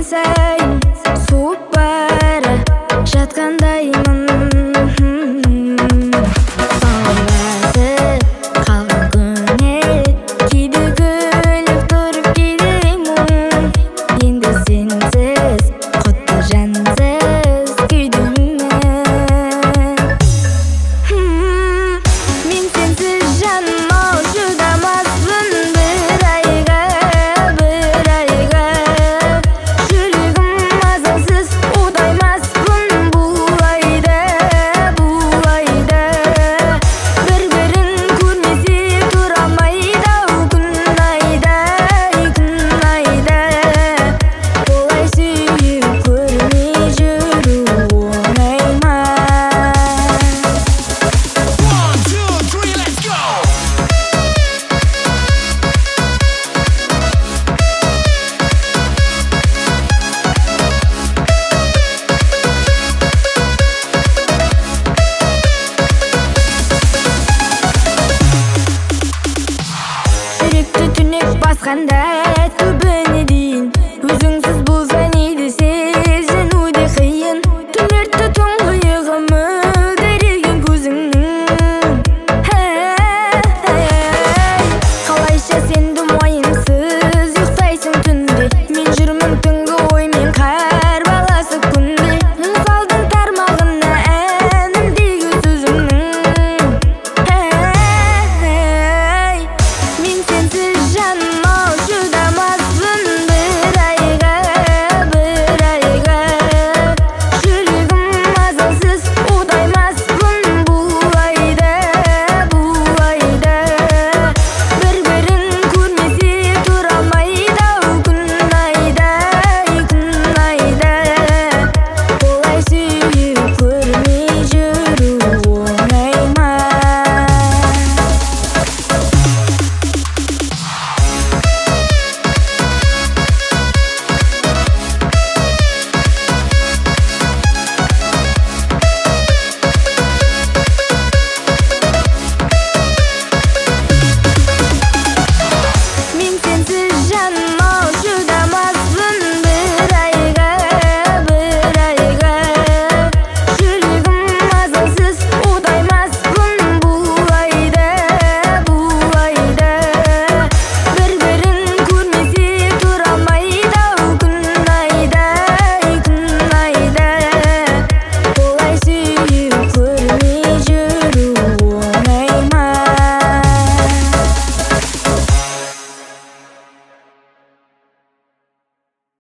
сайын суып бара жатқандаймын. Баласы қалған көңіл кейде күліп тұрып кейде мұң. Енді сенсіз құтты жансыз күйдімін. Мен сенсіз жаным ау шыдамаспын бір айға. Жүрегім мазасыз удаймаспын бұл айда. Бір-бірін көрмесе тұра алмайды ау күн айда. Олай сүйіп көрмей жүру оңай ма? One, two, three, let's go! Жүректі түнек басқандай